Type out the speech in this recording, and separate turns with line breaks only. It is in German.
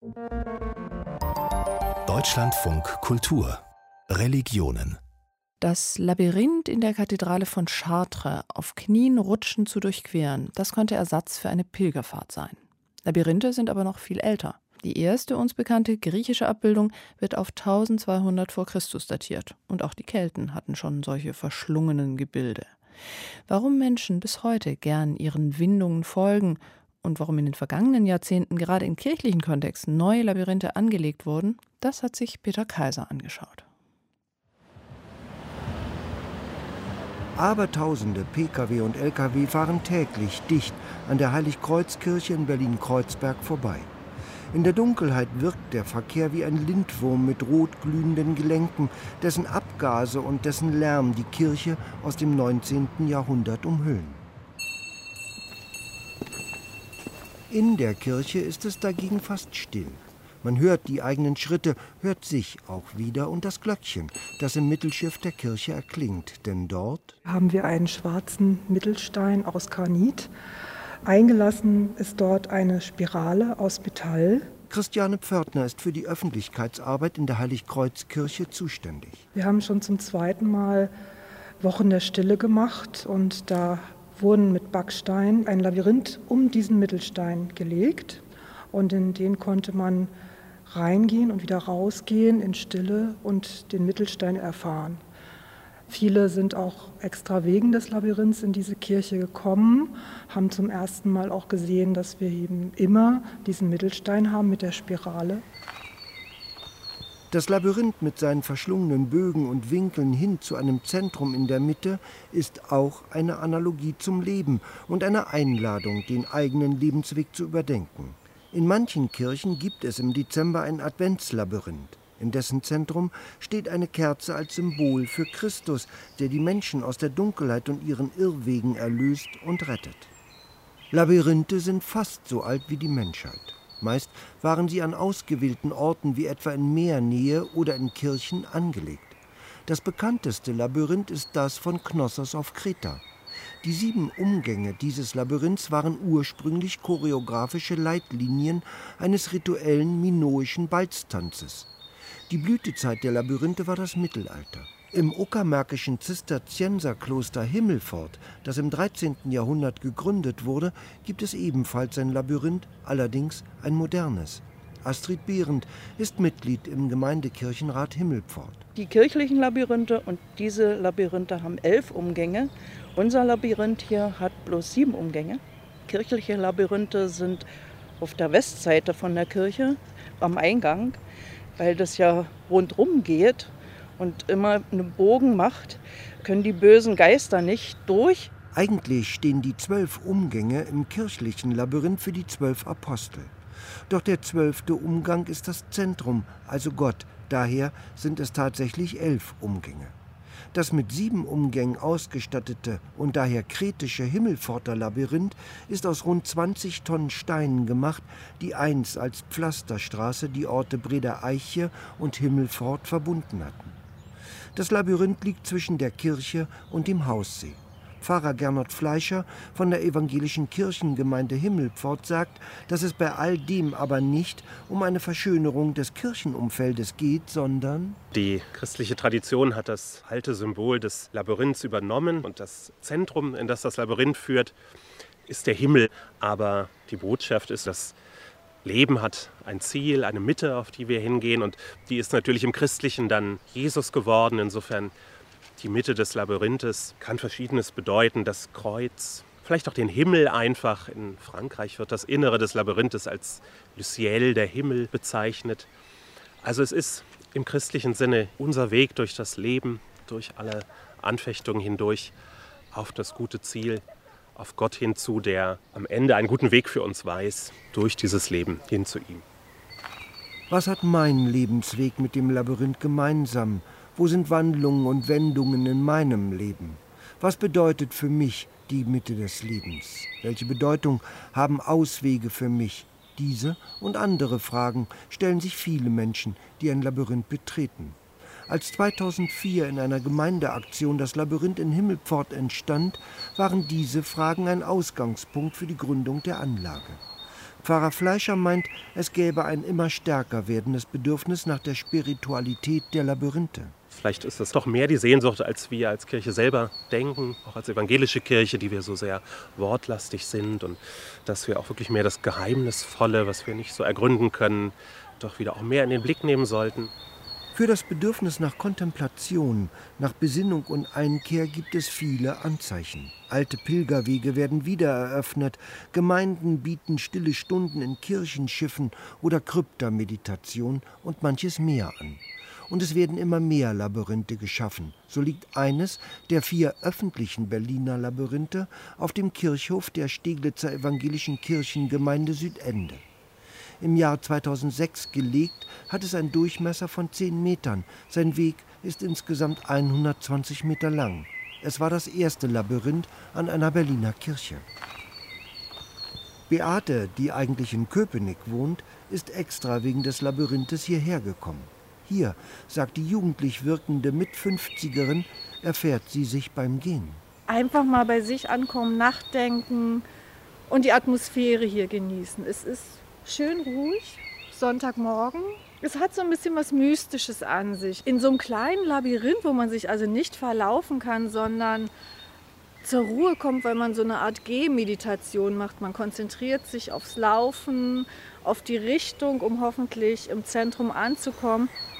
Deutschlandfunk Kultur Religionen.
Das Labyrinth in der Kathedrale von Chartres auf Knien rutschend zu durchqueren, das könnte Ersatz für eine Pilgerfahrt sein. Labyrinthe sind aber noch viel älter. Die erste uns bekannte griechische Abbildung wird auf 1200 vor Christus datiert. Und auch die Kelten hatten schon solche verschlungenen Gebilde. Warum Menschen bis heute gern ihren Windungen folgen und warum in den vergangenen Jahrzehnten gerade in kirchlichen Kontexten neue Labyrinthe angelegt wurden, das hat sich Peter Kaiser angeschaut.
Abertausende Pkw und Lkw fahren täglich dicht an der Heiligkreuzkirche in Berlin-Kreuzberg vorbei. In der Dunkelheit wirkt der Verkehr wie ein Lindwurm mit rot glühenden Gelenken, dessen Abgase und dessen Lärm die Kirche aus dem 19. Jahrhundert umhüllen. In der Kirche ist es dagegen fast still. Man hört die eigenen Schritte, hört sich auch wieder und das Glöckchen, das im Mittelschiff der Kirche erklingt. Denn dort
haben wir einen schwarzen Mittelstein aus Granit. Eingelassen ist dort eine Spirale aus Metall.
Christiane Pförtner ist für die Öffentlichkeitsarbeit in der Heiligkreuzkirche zuständig.
Wir haben schon zum zweiten Mal Wochen der Stille gemacht und da wurden mit Backstein ein Labyrinth um diesen Mittelstein gelegt. Und in den konnte man reingehen und wieder rausgehen in Stille und den Mittelstein erfahren. Viele sind auch extra wegen des Labyrinths in diese Kirche gekommen, haben zum ersten Mal auch gesehen, dass wir eben immer diesen Mittelstein haben mit der Spirale.
Das Labyrinth mit seinen verschlungenen Bögen und Winkeln hin zu einem Zentrum in der Mitte ist auch eine Analogie zum Leben und eine Einladung, den eigenen Lebensweg zu überdenken. In manchen Kirchen gibt es im Dezember ein Adventslabyrinth. In dessen Zentrum steht eine Kerze als Symbol für Christus, der die Menschen aus der Dunkelheit und ihren Irrwegen erlöst und rettet. Labyrinthe sind fast so alt wie die Menschheit. Meist waren sie an ausgewählten Orten wie etwa in Meernähe oder in Kirchen angelegt. Das bekannteste Labyrinth ist das von Knossos auf Kreta. Die 7 Umgänge dieses Labyrinths waren ursprünglich choreografische Leitlinien eines rituellen minoischen Balztanzes. Die Blütezeit der Labyrinthe war das Mittelalter. Im uckermärkischen Zisterzienserkloster Himmelpfort, das im 13. Jahrhundert gegründet wurde, gibt es ebenfalls ein Labyrinth, allerdings ein modernes. Astrid Behrendt ist Mitglied im Gemeindekirchenrat Himmelpfort.
Die kirchlichen Labyrinthe und diese Labyrinthe haben 11 Umgänge. Unser Labyrinth hier hat bloß 7 Umgänge. Kirchliche Labyrinthe sind auf der Westseite von der Kirche am Eingang, weil das ja rundrum geht und immer einen Bogen macht, können die bösen Geister nicht durch.
Eigentlich stehen die 12 Umgänge im kirchlichen Labyrinth für die 12 Apostel. Doch der 12. Umgang ist das Zentrum, also Gott. Daher sind es tatsächlich 11 Umgänge. Das mit 7 Umgängen ausgestattete und daher kretische Himmelpforter Labyrinth ist aus rund 20 Tonnen Steinen gemacht, die einst als Pflasterstraße die Orte Breda Eiche und Himmelpfort verbunden hatten. Das Labyrinth liegt zwischen der Kirche und dem Haussee. Pfarrer Gernot Fleischer von der evangelischen Kirchengemeinde Himmelpfort sagt, dass es bei all dem aber nicht um eine Verschönerung des Kirchenumfeldes geht, sondern
die christliche Tradition hat das alte Symbol des Labyrinths übernommen und das Zentrum, in das Labyrinth führt, ist der Himmel. Aber die Botschaft ist, das Leben hat ein Ziel, eine Mitte, auf die wir hingehen und die ist natürlich im Christlichen dann Jesus geworden. Insofern die Mitte des Labyrinthes kann Verschiedenes bedeuten, das Kreuz, vielleicht auch den Himmel einfach. In Frankreich wird das Innere des Labyrinthes als Le Ciel, der Himmel, bezeichnet. Also es ist im christlichen Sinne unser Weg durch das Leben, durch alle Anfechtungen hindurch, auf das gute Ziel, auf Gott hinzu, der am Ende einen guten Weg für uns weiß, durch dieses Leben hin zu ihm.
Was hat mein Lebensweg mit dem Labyrinth gemeinsam? Wo sind Wandlungen und Wendungen in meinem Leben? Was bedeutet für mich die Mitte des Lebens? Welche Bedeutung haben Auswege für mich? Diese und andere Fragen stellen sich viele Menschen, die ein Labyrinth betreten. Als 2004 in einer Gemeindeaktion das Labyrinth in Himmelpfort entstand, waren diese Fragen ein Ausgangspunkt für die Gründung der Anlage. Pfarrer Fleischer meint, es gäbe ein immer stärker werdendes Bedürfnis nach der Spiritualität der Labyrinthe.
Vielleicht ist es doch mehr die Sehnsucht, als wir als Kirche selber denken, auch als evangelische Kirche, die wir so sehr wortlastig sind und dass wir auch wirklich mehr das Geheimnisvolle, was wir nicht so ergründen können, doch wieder auch mehr in den Blick nehmen sollten.
Für das Bedürfnis nach Kontemplation, nach Besinnung und Einkehr gibt es viele Anzeichen. Alte Pilgerwege werden wieder eröffnet, Gemeinden bieten stille Stunden in Kirchenschiffen oder Kryptameditation und manches mehr an. Und es werden immer mehr Labyrinthe geschaffen. So liegt eines der 4 öffentlichen Berliner Labyrinthe auf dem Kirchhof der Steglitzer Evangelischen Kirchengemeinde Südende. Im Jahr 2006 gelegt, hat es einen Durchmesser von 10 Metern. Sein Weg ist insgesamt 120 Meter lang. Es war das erste Labyrinth an einer Berliner Kirche. Beate, die eigentlich in Köpenick wohnt, ist extra wegen des Labyrinthes hierher gekommen. Hier, sagt die jugendlich wirkende Mit-50erin, erfährt sie sich beim Gehen.
Einfach mal bei sich ankommen, nachdenken und die Atmosphäre hier genießen. Es ist schön ruhig, Sonntagmorgen. Es hat so ein bisschen was Mystisches an sich. In so einem kleinen Labyrinth, wo man sich also nicht verlaufen kann, sondern zur Ruhe kommt, weil man so eine Art Gehmeditation macht. Man konzentriert sich aufs Laufen, auf die Richtung, um hoffentlich im Zentrum anzukommen.